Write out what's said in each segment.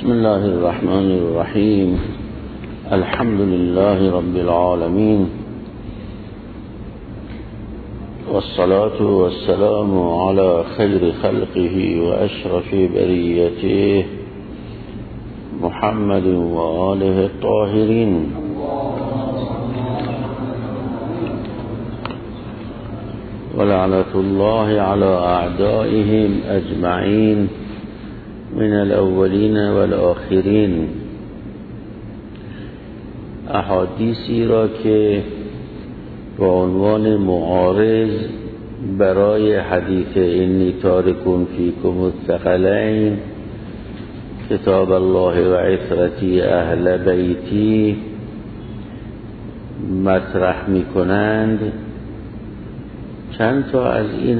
بسم الله الرحمن الرحيم. الحمد لله رب العالمين، والصلاة والسلام على خير خلقه وأشرف بريته محمد وآله الطاهرين. ولعنة الله على أعدائهم أجمعين من الأولين والآخرين. احادیثی را که با عنوان معارض برای حدیث انی تارک فیکم الثقلین کتاب الله و عترتی اهل بیتی مطرح می کنند، چند تا از این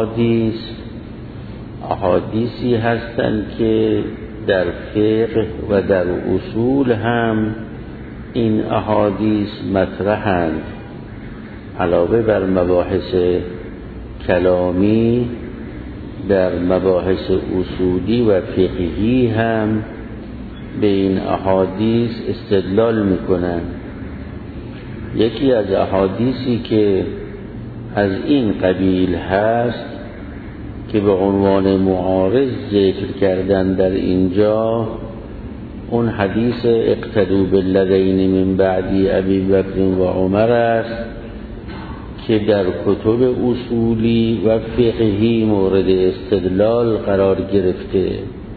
احادیثی هستند که در فقه و در اصول هم این احادیث مطرحند. علاوه بر مباحث کلامی، در مباحث اصولی و فقهی هم به این احادیث استدلال میکنند. یکی از احادیثی که از این قبیل هست که به عنوان معارض ذکر کردن در اینجا، اون حدیث اقتدوا بالذین من بعدی ابی بکر و عمر است که در کتب اصولی و فقهی مورد استدلال قرار گرفته،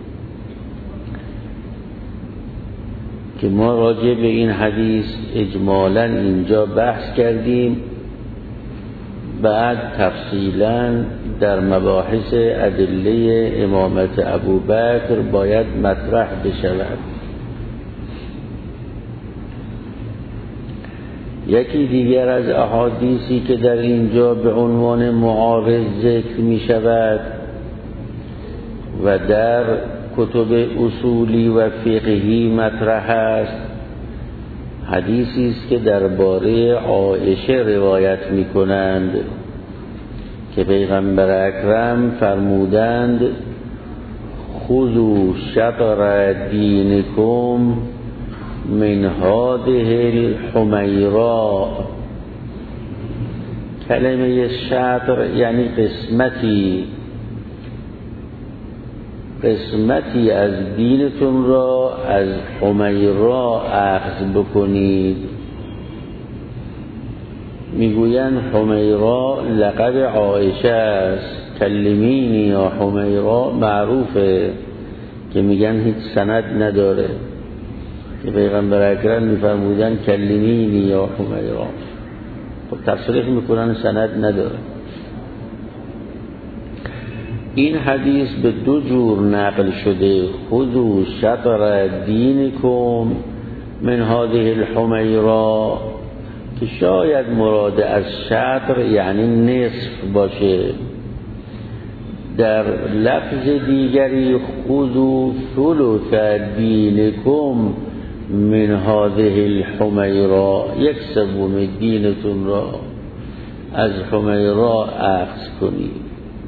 که ما راجع به این حدیث اجمالاً اینجا بحث کردیم. بعد تفصیلاً در مباحث ادله امامت ابوبکر باید مطرح بشود. یکی دیگر از احادیثی که در اینجا به عنوان معارض ذکر می شود و در کتب اصولی و فقهی مطرح است، حدیثی است که درباره عایشه روایت می کنند که پیغمبر اکرم فرمودند خذوا شطر دینکم من هذه الحمیراء. کلمه شطر یعنی قسمتی از دینتون را از حمیراء اخذ بکنید. میگویند حمیراء لقب عایشه است. کلمینی یا حمیراء معروفه که میگن هیچ سند نداره، که پیغمبر اکرم میفرمودن کلمینی یا حمیراء، خب تصریح میکنن سند نداره. این حدیث به دو جور نقل شده: خذوا شطر دینکم من هذه الحمیراء، که شاید مراد از شطر یعنی نصف باشه. در لفظ دیگری خذوا ثلث دینکم من هذه الحمیراء، یک سوم دینتون را از حمیراء اخذ کنید.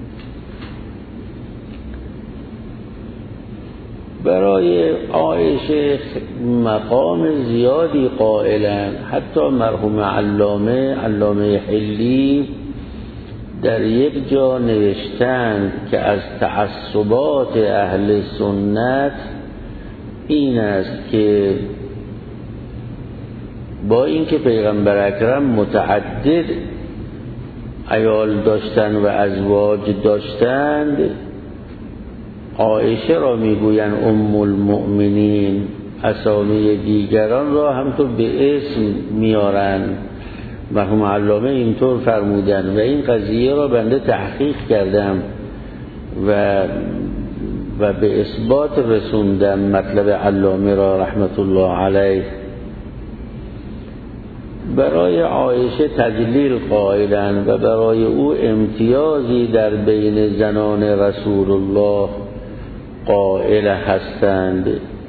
برای عایشه مقام زیادی قائلن. حتی مرحوم علامه حلی در یک جا نوشتند که از تعصبات اهل سنت این است که با اینکه پیغمبر اکرم متعدد عیال داشتند و ازواج داشتند، عایشه را میگویند ام المؤمنین، اسامی دیگران را همطور به اسم میارند. مرحوم علامه اینطور فرمودند و این قضیه را بنده تحقیق کردم و به اثبات رسوندم مطلب علامه را رحمت الله علیه. برای عایشه تجلیل قائلند و برای او امتیازی در بین زنان رسول الله قائل هستند.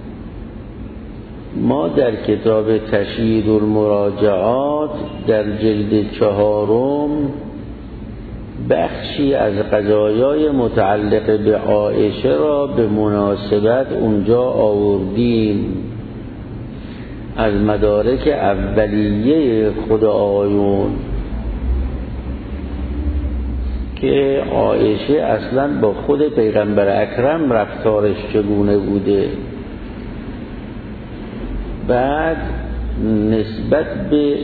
ما در کتاب تشهید المراجعات در جلد 4 بخشی از قضایای متعلق به عایشه را به مناسبت اونجا آوردیم از مدارک اولیه خود آقایون که عایشه اصلا با خود پیغمبر اکرم رفتارش چگونه بوده. بعد نسبت به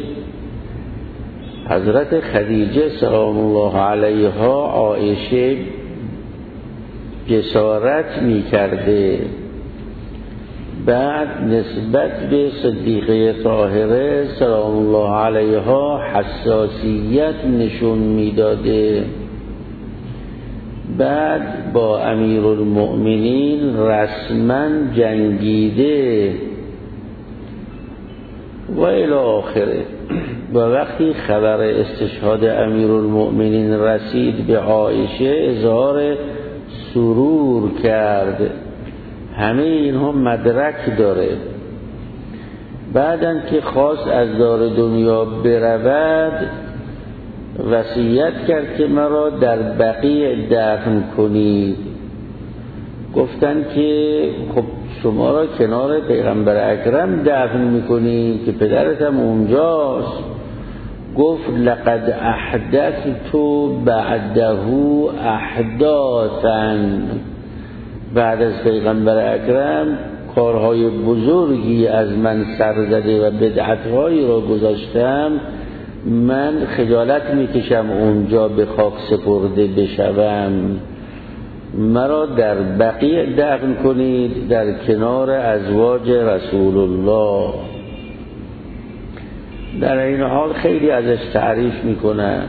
حضرت خدیجه سلام الله علیها عایشه جسارت می کرده، بعد نسبت به صدیقه طاهره سلام الله علیها حساسیت نشون می داده، بعد با امیرالمؤمنین رسما جنگیده و الی آخره. و وقتی خبر استشهاد امیرالمؤمنین رسید به عایشه اظهار سرور کرد. همه اینها مدرک داره. بعدن که خواست از دار دنیا برود وصیت کرد که مرا در بقیع دفن کنید. گفتن که خب شما را کنار پیغمبر اکرم دفن میکنید که پدرت هم اونجاست. گفت لقد احدثت بعده احداثا، بعد از پیغمبر اکرم کارهای بزرگی از من سر زده و بدعتهایی را گذاشتم، من خجالت میکشم اونجا به خاک سپرده بشوم، مرا در بقیع دفن کنید در کنار ازواج رسول الله. در این حال خیلی ازش تعریف میکنن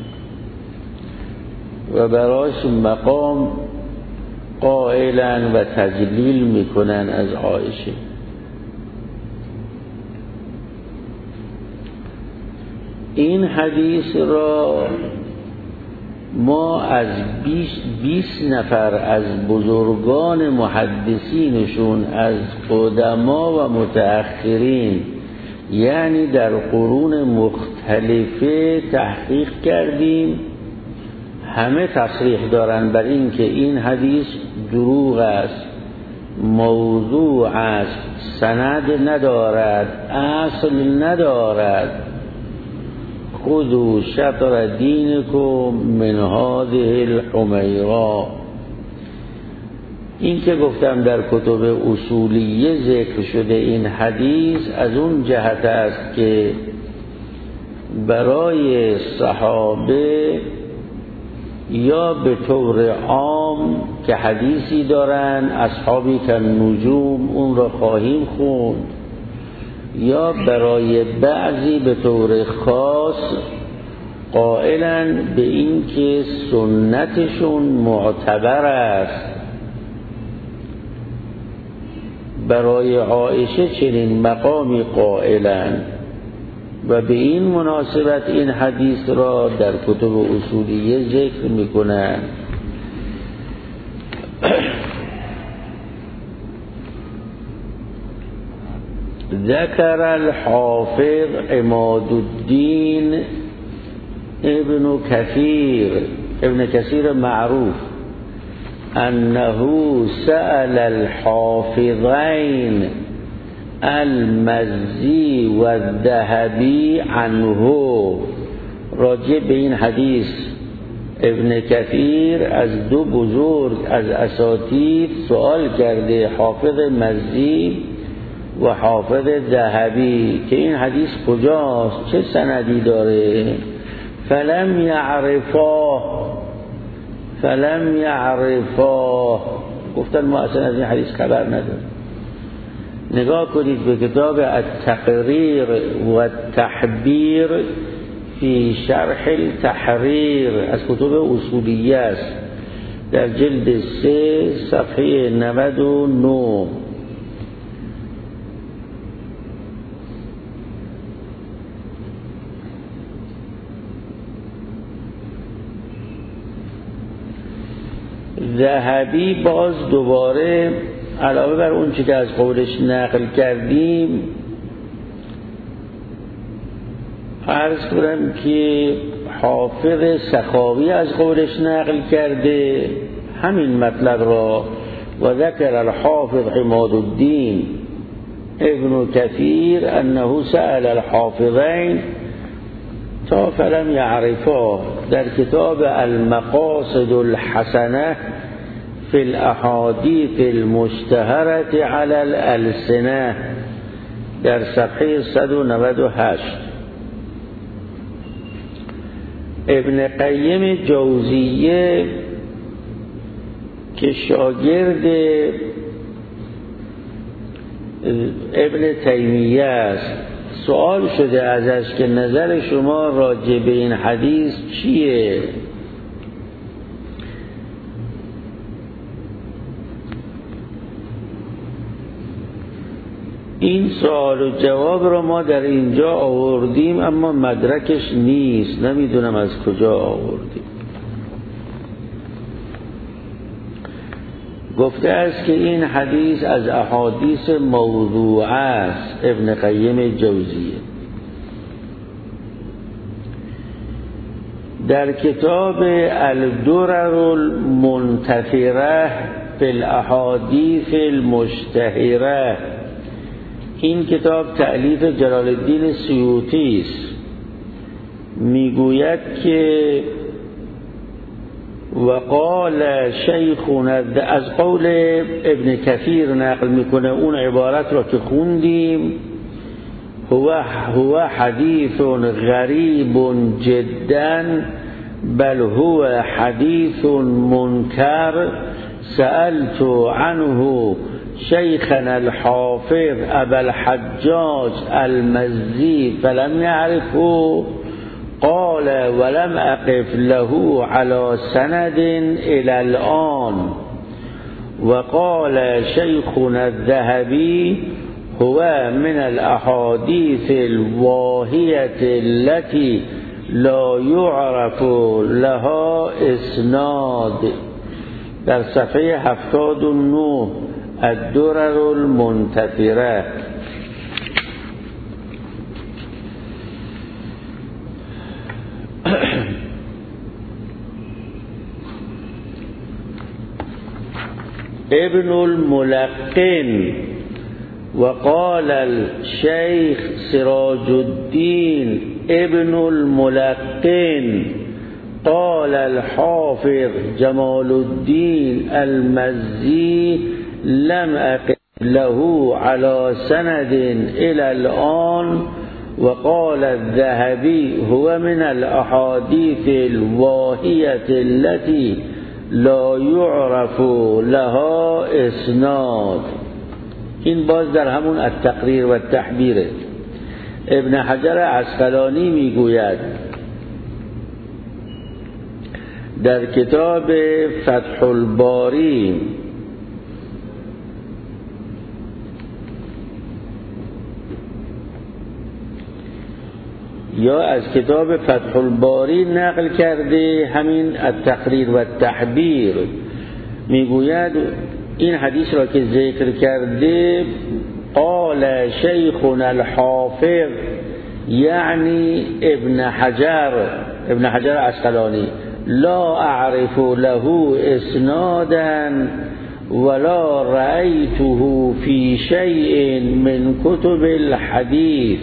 و براش مقام قائلن و تجلیل میکنن از عایشه. این حدیث را ما از 20 نفر از بزرگان محدثینشون از قدما و متأخرین، یعنی در قرون مختلفه تحقیق کردیم. همه تصریح دارن بر این که این حدیث دروغ است، موضوع است، سند ندارد، اصل ندارد. خذوا شطر دینکم من هذه الحمیرا. این که گفتم در کتب اصولیه ذکر شده این حدیث از اون جهت است که برای صحابه یا به طور عام که حدیثی دارن اصحابی که نجوم اون را خواهیم خوند، یا برای بعضی به طور خاص قائلن به این که سنتشون معتبر است. برای عایشه چنین مقامی قائلن و به این مناسبت این حدیث را در کتب اصولیه ذکر میکنن. ذکر الحافظ عماد الدین ابن کثیر معروف انه سأل الحافظین المزی و الذهبی عنه. راجع به این حدیث ابن کثیر از دو بزرگ از اساتید سوال کرده، حافظ مزی و حافظ ذهبی، که این حدیث کجاست، چه سندی داره. فلم یعرفاه، گفتن ما اصلا از این حدیث خبر نداریم. نگاه کنید به کتاب التقریر و التحبیر فی شرح التحریر از کتب اصولیه است، در جلد 3 صفحه 99. ذهبی باز دوباره علاوه بر اون چی که از قولش نقل کردیم عرض کنم که حافظ سخاوی از قولش نقل کرده همین مطلب را. و ذکر الحافظ عماد الدین ابن کثیر انه سأل الحافظین تا فلم یعرفا در کتاب المقاصد الحسنه فی الاحادیث المشتهرة علی الالسنه در صفحه 198. ابن قیم جوزیه که شاگرد ابن تیمیه است سوال شده ازش که نظر شما راجع به این حدیث چیه؟ این سوال و جواب را ما در اینجا آوردیم اما مدرکش نیست، نمیدونم از کجا آوردیم. گفته است که این حدیث از احادیث موضوعه است. ابن قیم جوزیه در کتاب الدرر المنتثره فی الاحادیث المشتهره، این کتاب تألیف جلال الدین سیوطی است، میگوید که وقال شیخنا، از قول ابن کثیر نقل میکنه اون عبارت را که خوندیم، هو حدیث غریب جدا بل هو حدیث منکر سألت عنه شیخنا الحافظ ابا الحجاج المزی فلم يعرفه قال ولم اقف له على سند الى الان. وقال شيخنا الذهبي هو من الاحاديث الواهية التي لا يعرف لها اسناد در صفحه 79 الدرر المنتثره. ابن الملقن وقال الشيخ سراج الدين ابن الملقن قال الحافظ جمال الدين المزي لم أقف له على سند إلى الآن. وقال الذهبي هو من الأحاديث الواهية التي لا يعرف لها اسناد. این باز در همون التقریر و التحبیره. ابن حجر عسقلانی میگوید در کتاب فتح الباری یا از کتاب فتح الباری نقل کرده همین التقریر و التحبیر، میگوید این حدیث را که ذکر کرده قال شیخنا الحافظ یعنی ابن حجر عسقلانی لا اعرف له اسنادا ولا رأيته في شيء من كتب الحديث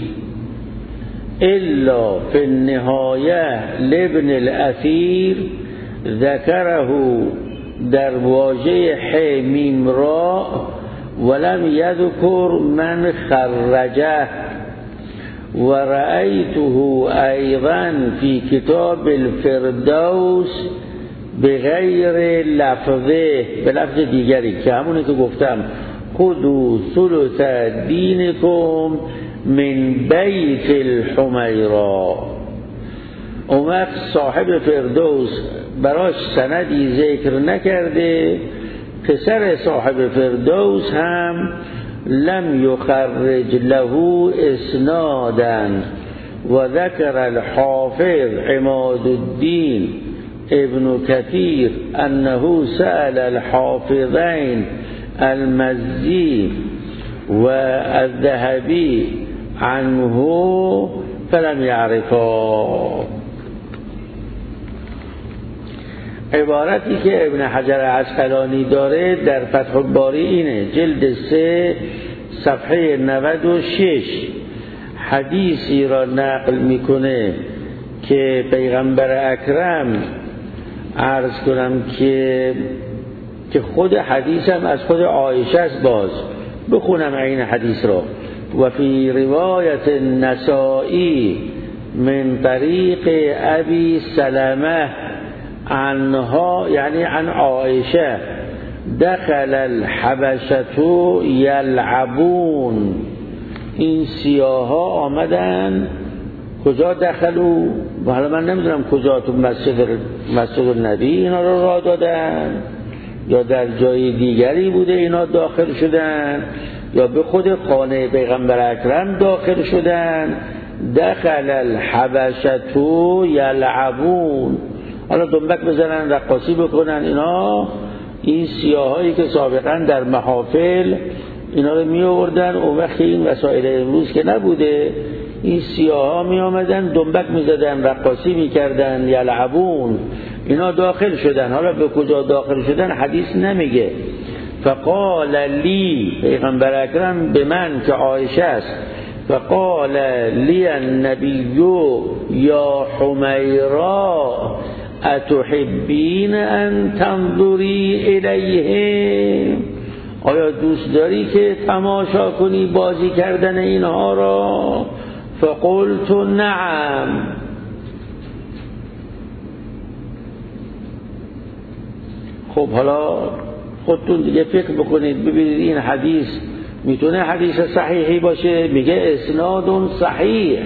إلا في النهاية لابن الأثير ذكره در واژه ح میم را ولم يذكر من خرجه و رأيته أيضا في كتاب الفردوس بغیر لفظه، به لفظ دیگری که همونه که گفتم خذوا ثلث دینکم من بیت الحمیرا. اومد صاحب فردوس براش سندی ذکر نکرده، پسر صاحب فردوس هم لم یخرج له اسنادا. و ذکر الحافظ عماد الدین ابن کثیر انه سأل الحافظین المزی و الذهبی عنه فلم يعرفا. عبارتی که ابن حجر عسقلانی داره در فتح الباری اینه، جلد 3 صفحه 96 حدیثی را نقل میکنه که پیغمبر اکرم عرض کنم که خود حدیثم از خود عایشه است. باز بخونم این حدیث را. و فی روایت النسائی من طریق ابی سلمه عنها، یعنی عن عایشه، دخل الحبشة یلعبون. این سیاها آمدن کجا دخلوا؟ حالا من نمیدونم کجا، تو مسجد النبی اینا رو راه دادن یا در جای دیگری بوده اینا داخل شدن یا به خود خانه پیغمبر اکرم داخل شدن. دخل الحبشة یلعبون، حالا دنبک بزنن رقاصی بکنن اینا. این سیاهایی که سابقا در محافل اینا رو می آوردن، اون وقت این وسایل امروز که نبوده، این سیاها می آمدن دنبک می زدن، رقاصی می کردن، یلعبون. اینا داخل شدن، حالا به کجا داخل شدن حدیث نمیگه. فقال لی، پیغمبر اکرم به من که عایشه است، فقال لی النبی یا حمیرا اتحبین ان تنظری الیه، آیا دوست داری که تماشا کنی بازی کردن اینها را؟ فقلت نعم. خب حالا خودتون دیگه فکر بکنید ببینید این حدیث میتونه حدیث صحیحی باشه؟ میگه اسناد صحیح.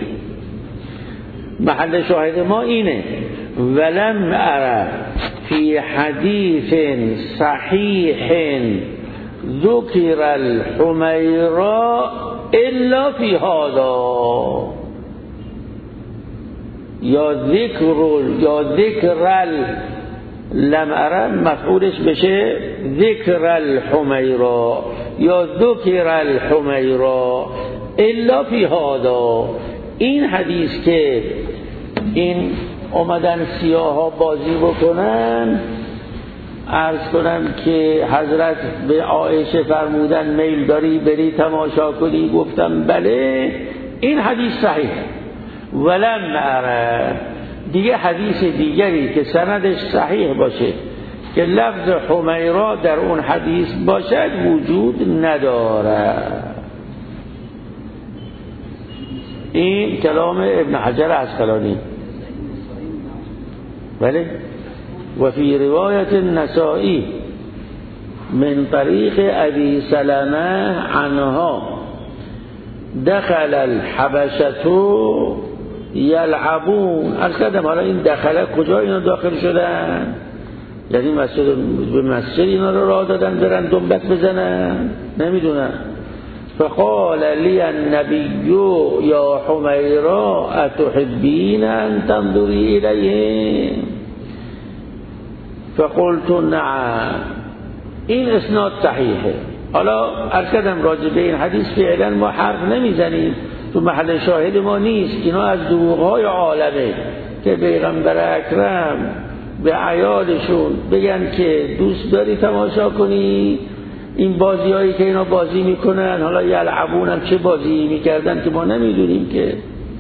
محل شاهد ما اینه ولم ارى فی حدیث صحیح ذکر الحمیرا الا فی هذا، یا ذکر لم ارى مفعولش بشه ذکر الحمیرا یا ذکر الحمیرا الا فی هذا. این حدیث که این اومدن سیاها بازی بکنن، عرض کنم که حضرت به عایشه فرمودن میل داری بری تماشا کنی؟ گفتم بله. این حدیث صحیح. ولم اره، دیگه حدیث دیگری که سندش صحیح باشه که لفظ حمیرا در اون حدیث باشد وجود نداره. این کلام ابن حجر عسقلانی. بله. و فی روایت النسائی من طریق ابی سلمه عنها دخل الحبشة یلعبون. از کردم حالا این دخله کجا اینا داخل شدن؟ یعنی به مسجد اینا رو راه دادن برن دنبک بزنن؟ نمیدونن. فقال لی النبی یا حمیرا اتحبین ان تنظری الیه فقلت نعم. این اسناد صحیحه. حالا عرض کردم راجع به این حدیث فعلا ما حرف نمیزنیم، تو محل شاهد ما نیست. اینا از دروغ‌های عالمه که پیغمبر اکرم به عیالشون بگن که دوست داری تماشا کنی این بازیایی که اینا بازی میکنن. حالا یلعبون هم چه بازی میکردن که ما نمیدونیم که.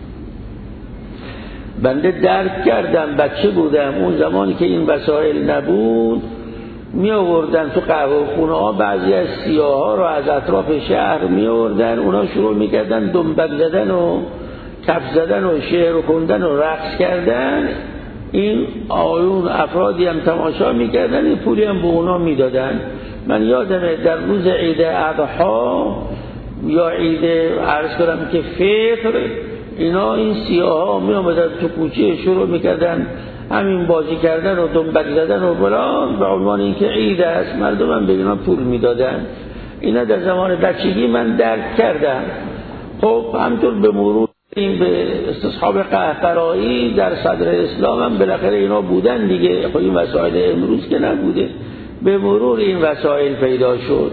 بنده درک کردم، بچه بودم اون زمانی که این وسایل نبود، می آوردن تو قهوه خونه ها بعضی از سیاها رو از اطراف شهر می آوردن، اونا شروع میکردن دنبک زدن و کف زدن و شعر خوندن و رقص کردن. این آیون افرادی هم تماشا میکردن، این پولی هم به اونا میدادن. من یادمه در روز عید اضحی یا عید عرض کنم که فطر، اینا این سیاها می آمدن تو کوچه شروع میکردن همین بازی کردن و دنبک زدن و فلان، به عنوان اینکه عید است مردم هم به اینا پول میدادن. اینا در زمان بچگی من درک کردم. خب همطور به مرور این به استصحاب قهقرایی در صدر اسلام هم بالاخره اینا بودن دیگه. خب این وسایل امروز که نبوده، به مرور این وسایل پیدا شد.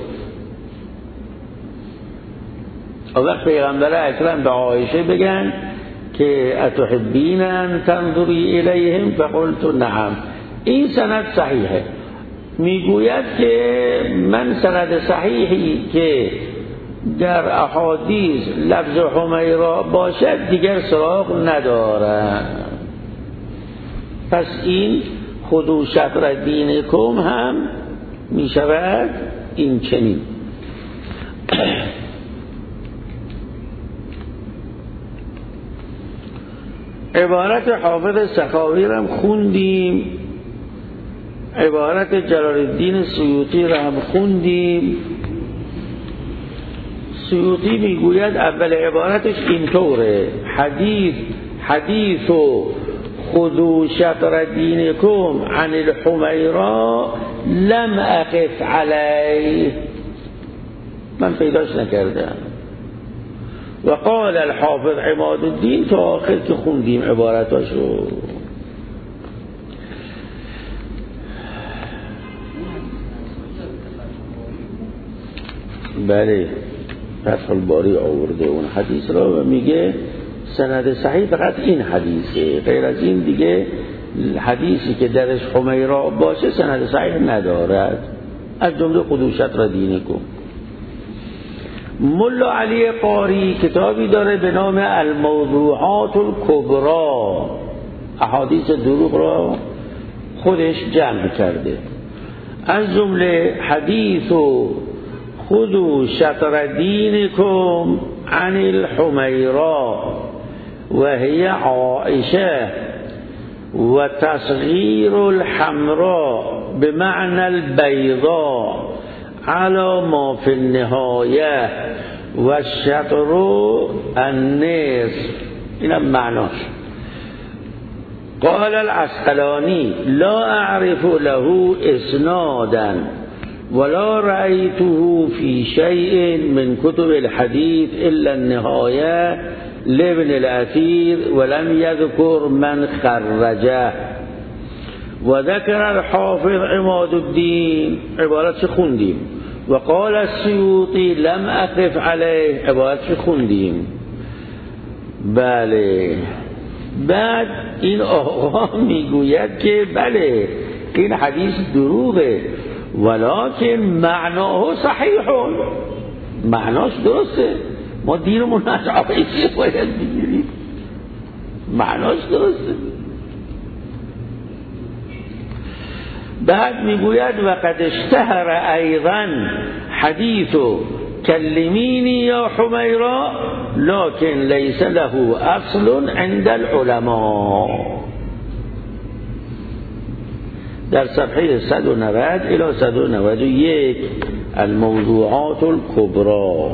وقت پیغمبر اکرم به عایشه بگن که اتحبین ان تنظری الیهم فقلت نعم. این سند صحیحه. میگوید که من سند صحیحی که در احادیث لفظ حمیرا باشد دیگر سراغ ندارم. پس این خذوا شطر دینکم هم می شود این چنین. عبارت حافظ سخاوی را هم خوندیم، عبارت جلال الدین سیوطی را هم خوندیم. سیوطی میگوید اول عبارتش اینطوره: حدیث خذوا شطر دینکم عن الحمیرا لم اقف علیه، من پیداش نکردم. و قال الحافظ عماد الدین تا آخر که خوندیم عبارتاشو. بله فتح الباری آورده اون حدیث را و میگه سند صحیح فقط این حدیثه، غیر از این دیگه حدیثی که درش حمیرا باشه سند صحیح ندارد، از جمله خذوا شطر دینکم. ملا علی قاری کتابی داره به نام الموضوعات الکبری، احادیث دروغ را خودش جمع کرده. از جمله حدیث خذوا شطر دینکم عن الحمیرا و هی عائشه و تصغیر الحمراء بمعنى البیضاء على ما في النهایه و الشطر النصف. اینم معناش. قال العسقلانی لا اعرف له اسنادا ولا رأيته في شيء من كتب الحديث إلا النهاية لابن الأثير ولم يذكر من خرجه. وذكر الحافظ عماد الدين عبارت خوندیم و قال السیوطی لم اقف علیه عبارت خوندیم. بله بعد این آقا میگوید که بله این حدیث دروغه ولکن معناه صحیحون، معناش درسته، ما دینمون از عایشه باید بگیریم، معناش درسته. بعد میگوید و قد اشتهر ایضا حدیث کلمینی یا حمیرا لکن لیس له اصل عند العلماء. در صفحه 190 الی 191 الموضوعات الکبری.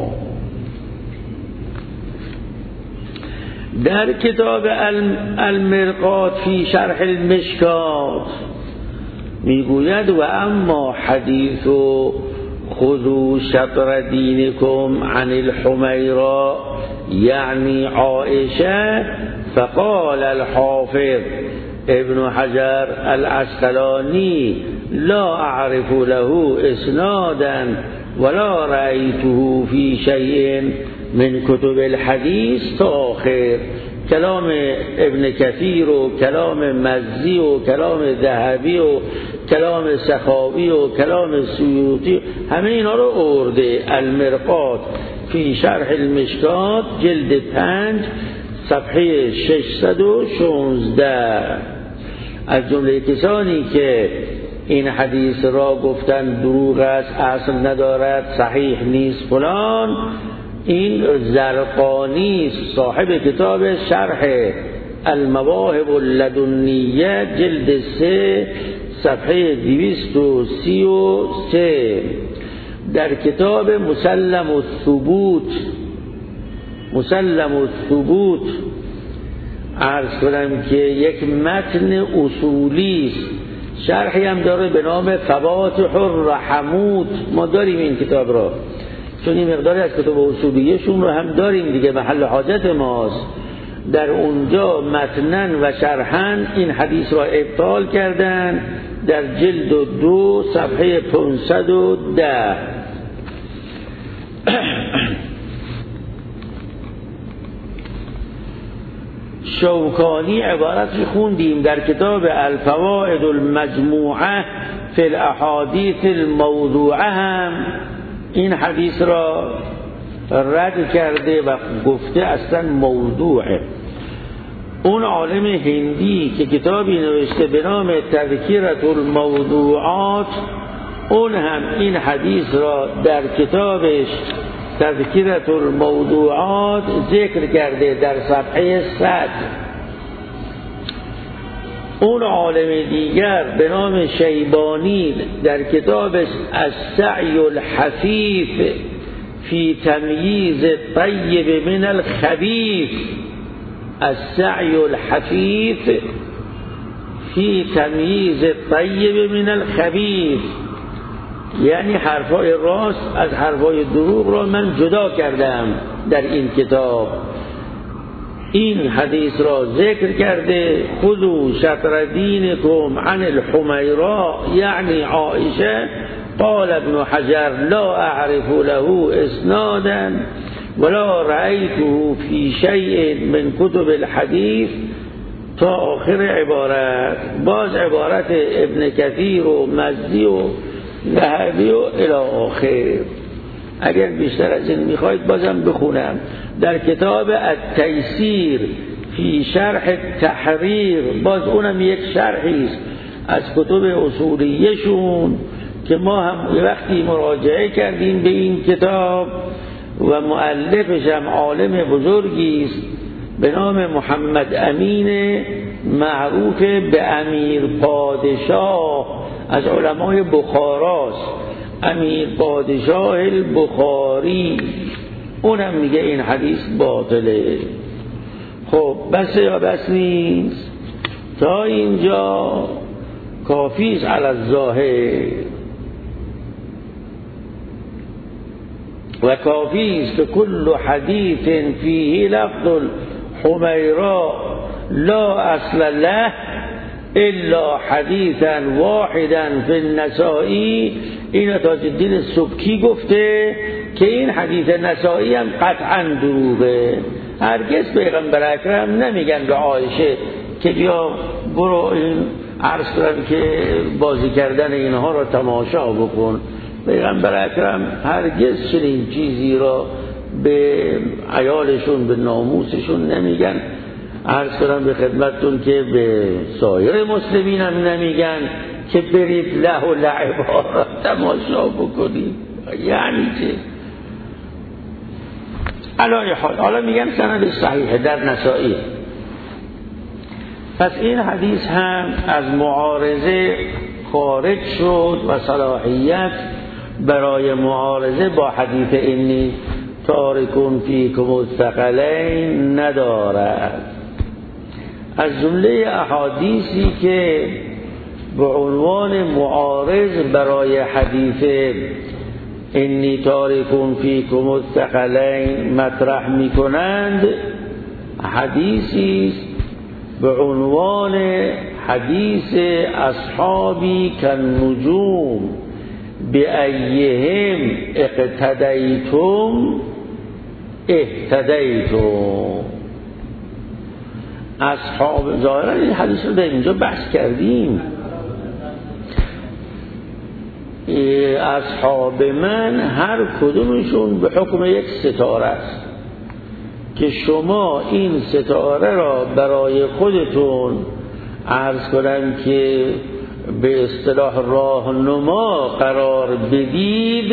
در کتاب المرقات فی شرح المشکات میگوید و اما حدیث خذوا شطر دینکم عن الحمیرا یعنی عائشه فقال الحافظ ابن حجر العسقلانی لا اعرف له اسنادا ولا رأيته في شيء من كتب الحديث تا آخر. کلام ابن کثیر و کلام مزی و کلام ذهبی و کلام سخاوی و کلام سیوطی همه اینا رو آورده. المرقات فی شرح المشکات جلد 5 صفحه 616. از جمله کسانی که این حدیث را گفتن دروغ است، اصل ندارد، صحیح نیست فلان، این زرقانی صاحب کتاب شرح المواهب اللدنیه جلد 3 صفحه 233. در کتاب مسلم الثبوت عرض کنم که یک متن اصولی است، شرحی هم داره به نام فواتح الرحموت. ما داریم این کتاب را چون این مقداری از کتاب اصولیشون رو هم داریم دیگه، محل حاجت ماست. در اونجا متنن و شرحن این حدیث را ابطال کردن در جلد 2 صفحه 510. شوکانی عبارتی خوندیم در کتاب الفوائد المجموعه فی الاحادیث الموضوعه هم این حدیث را رد کرده و گفته اصلا موضوعه. اون عالم هندی که کتابی نوشته به نام تذکرة الموضوعات، اون هم این حدیث را در کتابش تذکرة الموضوعات ذکر کرده در صفحه 100. اون عالم دیگر به نام شیبانی در کتابش السعی الحثیث فی تمییز الطیب من الخبیث، السعی الحثیث فی تمییز الطیب من الخبیث، یعنی حرفای راست از حرفای دروغ را من جدا کردم در این کتاب. این حدیث را ذکر کرده خذوا شطر دینکم عن الحمیرا یعنی عائشه. قال ابن حجر لا اعرف له اسنادا ولا رأيته في شيء من كتب الحديث تا آخر عبارت. باز عبارت ابن کثیر و مزدی و ذهبی و الی آخر. اگر بیشتر از این میخواید بازم بخونم در کتاب التیسیر فی شرح تحریر، باز اونم یک شرحی است از کتب اصولیشون که ما هم وقتی مراجعه کردیم به این کتاب و مؤلفش هم عالم بزرگی است به نام محمد امین معروف به امیر پادشاه، از علمای بخاراست، امیر پادشاه البخاری. اونم میگه این حدیث باطله. خب بس یا بس نیست؟ تا اینجا کافی است علی الظاهر و کافی است که کل حدیث فیه لفظ الحمیرا لا اصل له الا حدیثا واحدا فی النسائی. این تاج الدین سبکی گفته که این حدیث نسائی هم قطعا دروغه. هرگز پیغمبر اکرم نمیگن به عایشه که بیا برو این عرض کنم که بازی کردن اینها را تماشا بکن. پیغمبر اکرم هرگز چنین چیزی را به عیالشون به ناموسشون نمیگن. عرض کنم به خدمتتون که به سایر مسلمین هم نمیگن که برید له و لعبا را تماشا بکنید. یعنی چه؟ علای حال حالا میگن سند صحیح در نسائی. پس این حدیث هم از معارضه خارج شد و صلاحیت برای معارضه با حدیث انی تارکون فیکم الثقلین ندارد. از جمله احادیثی که به عنوان معارض برای حدیث انی تارکون فیکم الثقلین مطرح می کنند حدیثی به عنوان حدیث اصحابی کالنجوم بأیهم اقتدیتم اهتدیتم. اصحاب ظاهرا این حدیث رو در اینجا بحث کردیم. اصحاب من هر کدومشون به حکم یک ستاره است که شما این ستاره را برای خودتون عرض کنم که به اصطلاح راهنما قرار بدید،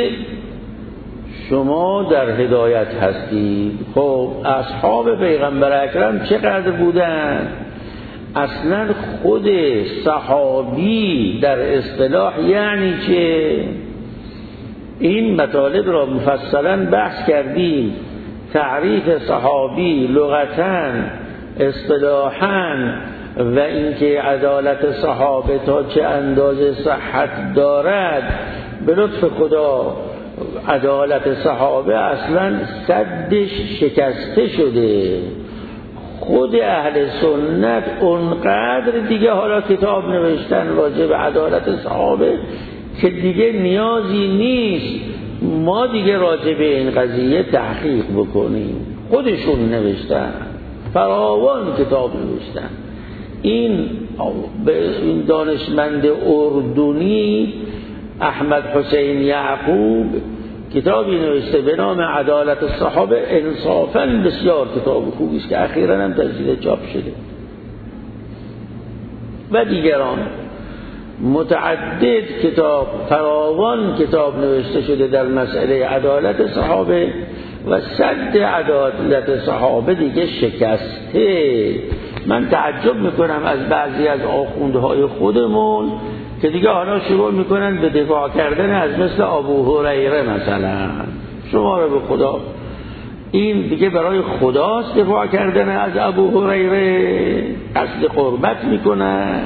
شما در هدایت هستید. خب اصحاب پیغمبر اکرم چقدر بودن؟ اصلا خود صحابی در اصطلاح یعنی که این مطالب را مفصلا بحث کردیم. تعریف صحابی لغتاً اصطلاحاً و اینکه عدالت صحابه تا چه اندازه صحت دارد، به لطف خدا عدالت صحابه اصلا سدش شکسته شده. خود اهل سنت اونقدر دیگه حالا کتاب نوشتن راجع به عدالت صحابه که دیگه نیازی نیست ما دیگه راجع به این قضیه تحقیق بکنیم، خودشون نوشتن. فراوان کتاب نوشتن. این دانشمند اردنی احمد حسین یعقوب کتابی نوشته به نام عدالت الصحابه. انصافاً بسیار کتاب خوبی است که اخیراً هم تجدید چاپ شده. و دیگران متعدد کتاب، فراوان کتاب نوشته شده در مسئله عدالت صحابه و سد عدالت صحابه دیگه شکسته. من تعجب میکنم از بعضی از آخوندهای خودمون که دیگه حالا شروع میکنن به دفاع کردن از مثل ابو هریره مثلا. شما رو به خدا، این دیگه برای خداست دفاع کردن از ابو هریره؟ قصد قربت میکنن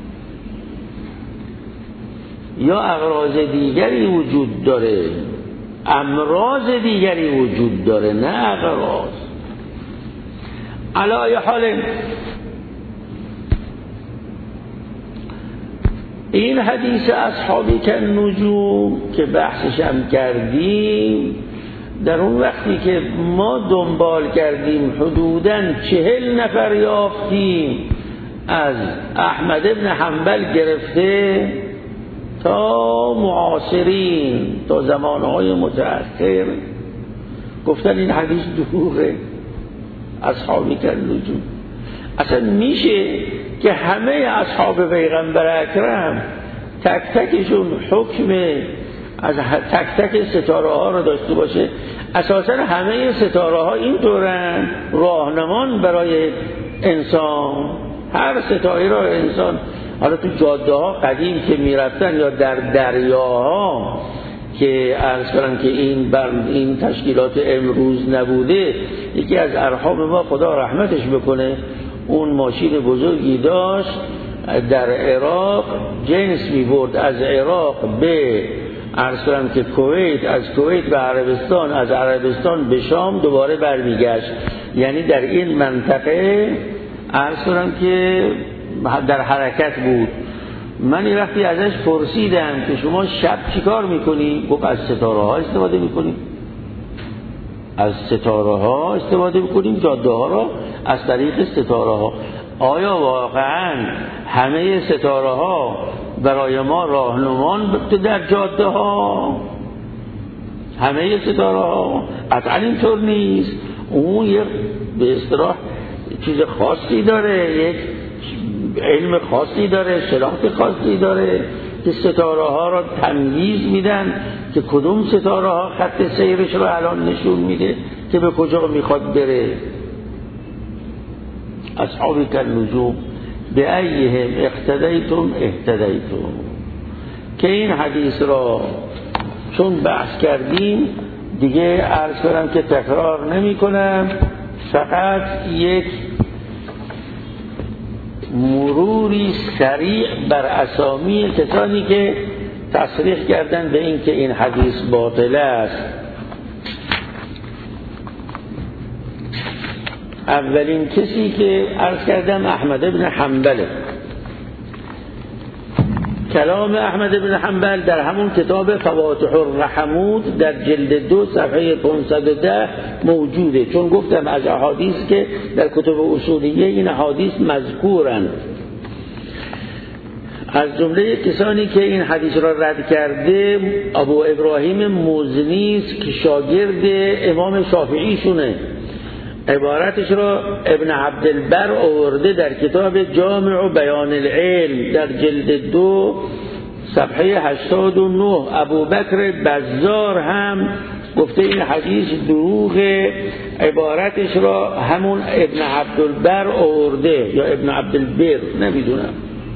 یا اغراض دیگری وجود داره؟ امراض دیگری وجود داره، نه اغراض. علی حال این حدیث اصحابی که نجوم که بحثش هم کردیم، در اون وقتی که ما دنبال کردیم حدوداً 40 نفر یافتیم از احمد بن حنبل گرفته تا معاصرین، تا زمانهای متأخر، گفتن این حدیث دروغه. اصحابی که نجوم اصلا میشه که همه اصحاب پیغمبر اکرم تک تکشون حکم از تک تک ستاره ها رو داشته باشه؟ اساسا همه ستاره ها این طورن، راهنمان برای انسان. هر ستاره را انسان، حالا تو جاده ها قدیم که میرفتن یا در دریاها که عرض کنم که این تشکیلات امروز نبوده، یکی از ارحام ما خدا رحمتش بکنه اون ماشین بزرگی داشت در عراق، جنس می برد از عراق به عرض کنم که کویت، از کویت به عربستان، از عربستان به شام، دوباره برمیگشت. یعنی در این منطقه عرض کنم که در حرکت بود. من یه وقتی ازش پرسیدم که شما شب چی کار میکنی؟ گفت از ستاره ها استفاده میکنیم. از ستاره ها استفاده میکنیم، جاده ها را از طریق ستاره ها. آیا واقعا همه ستاره ها برای ما راهنمان در جاده ها؟ همه ستاره ها قطعا اینطور نیست. اون یک به اصطلاح چیز خاصی داره، یک علم خاصی داره، شناخت خاصی داره که ستاره ها را تمییز میدن که کدوم ستاره ها خط سیرش رو الان نشون میده که به کجا میخواد بره. اصحابی کالنجوم بأیهم اقتدیتم اهتدیتم. که این حدیث را چون بحث کردیم دیگه عرض کنم که تکرار نمی کنم، فقط یک مروری سریع بر اسامی کسانی که تصریح کردن به این که این حدیث باطل است. اولین کسی که عرض کردم احمد بن حنبله. کلام احمد بن حنبل در همون کتاب فواتح الرحمود در جلد 2 صفحه 510 موجوده، چون گفتم از احادیث که در کتب اصولیه این احادیث مذکورند. از جمله کسانی که این حدیث را رد کرده ابو ابراهیم مزنی است که شاگرد امام شافعی شونه. عبارتش را ابن عبدالبر آورده در کتاب جامع بیان العلم در جلد 2 صفحه 89. ابوبکر بزار هم گفته این حدیث دروغه. عبارتش را همون ابن عبدالبر آورده یا ابن عبدالبر، نمیدونم.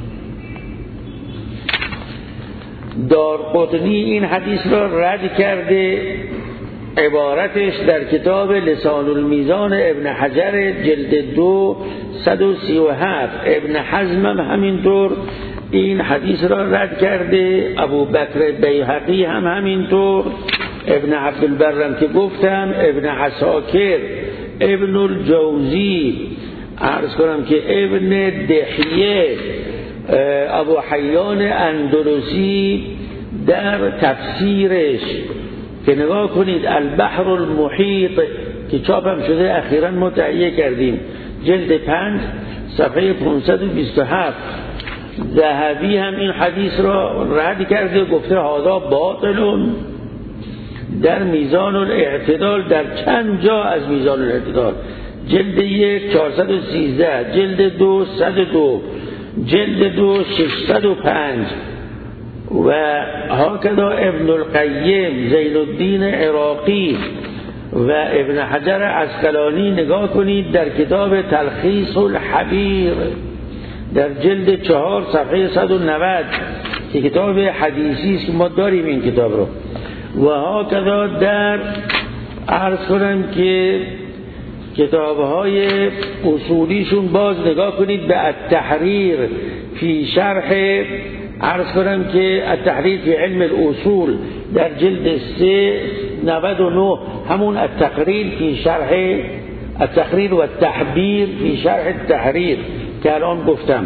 دارقطنی این حدیث را رد کرده. عبارتش در کتاب لسان المیزان ابن حجر جلد 2 137. ابن حزم هم همینطور این حدیث را رد کرده. ابو بکر بیهقی هم همینطور. ابن عبدالبرم که گفتم، ابن عساکر، ابن الجوزی، عرض کنم که ابن دحیه، ابو حیان اندلسی در تفسیرش که نگاه کنید البحر المحیط که چاپ هم شده اخیراً ما تهیه کردیم، جلد 5 صفحه 527. ذهبی هم این حدیث را رد کرده، گفته هذا باطل در میزان الاعتدال، در چند جا از میزان الاعتدال. جلد 1 413، جلد 2 102، جلد 2 605. و هکذا ابن القیم، زین الدین عراقی و ابن حجر عسقلانی نگاه کنید در کتاب تلخیص الحبیر در جلد 4 صفحه 190 که کتاب حدیثی است که ما داریم این کتاب رو. و هکذا در عرض کنم که کتاب‌های اصولیشون باز نگاه کنید به التحریر فی شرح، عرض کنم که التحریر فی علم الاصول در جلد 399، همون التقریر فی شرح التقریر و التحبیر فی شرح التحریر که الان گفتم.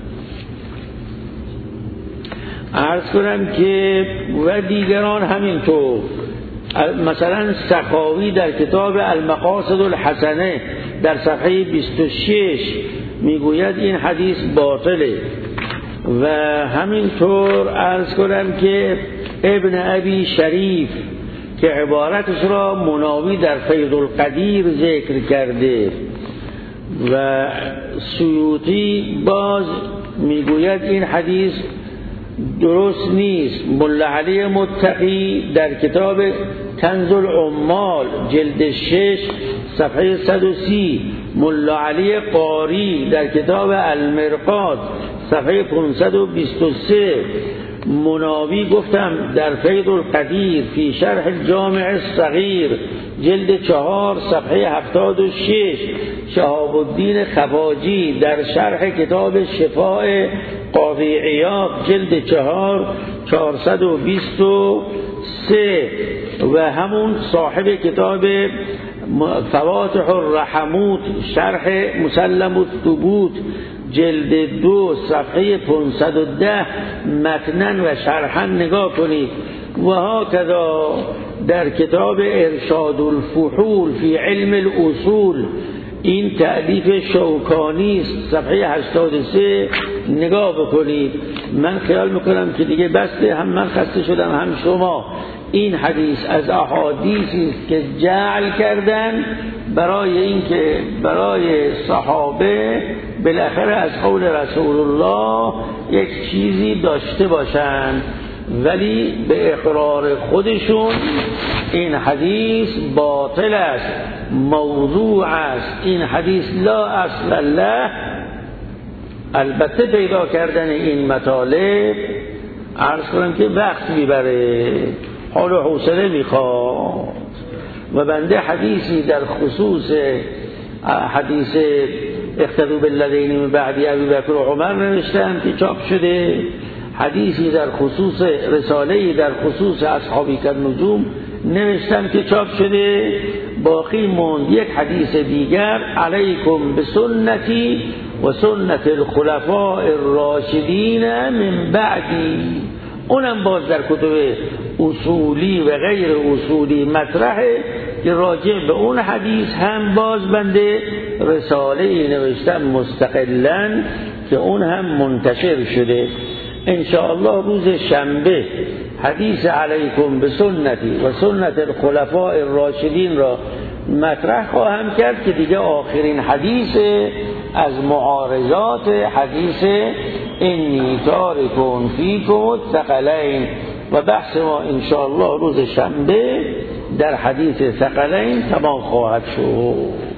عرض کنم که و دیگران همینطور، مثلا سخاوی در کتاب المقاصد الحسنه در صفحه 26 میگوید این حدیث باطله. و همینطور عرض کنم که ابن ابی شریف که عبارتش را مناوی در فیض القدیر ذکر کرده و سیوطی باز میگوید این حدیث درست نیست. ملا علی متقی در کتاب کنز العمال جلد 6 صفحه 130، ملا علی قاری در کتاب المرقات صفحه 523، مناوی گفتم در فیض القدیر فی شرح الجامع الصغیر جلد 4 صفحه 76، شهاب الدین خفاجی در شرح کتاب شفاء قاضی عیاض جلد 4 423 و همون صاحب کتاب فواتح الرحموت شرح مسلم الثبوت جلد 2 صفحه 510 متنن و شرحن نگاه کنید. و هکذا در کتاب ارشاد الفحول فی علم الاصول، این تألیف شوکانی است، صفحه 83 نگاه بکنید. من خیال میکنم که دیگه بسته، هم من خسته شدم هم شما. این حدیث از احادیثی است که جعل کردن برای اینکه برای صحابه بالاخره از قول رسول الله یک چیزی داشته باشند، ولی به اقرار خودشون این حدیث باطل است، موضوع است. این حدیث لا اصل له. البته پیدا کردن این مطالب عرض کنم که وقت میبره، حال و حوصله میخواد. و بنده حدیثی در خصوص حدیث اقتدوا بالذین من بعد ابی بکر و عمر نوشتم که چاپ شده، حدیثی در خصوص رساله‌ای در خصوص اصحابی کالنجوم نوشتم که چاپ شده. باقی موند یک حدیث دیگر، علیکم بسنتی و سنت الخلفاء الراشدین من بعدی، اونم باز در کتب اصولی و غیر اصولی مطرحه که راجع به اون حدیث هم باز بنده رساله‌ای نوشتم مستقلاً که اون هم منتشر شده. انشاءالله روز شنبه حدیث علیکم به سنتی و سنت الخلفاء الراشدین را مطرح خواهم کرد که دیگه آخرین حدیث از معارضات حدیث انی تارکون فیکم الثقلین، و بحث ما انشاءالله روز شنبه در حدیث ثقلین تمام خواهد شد.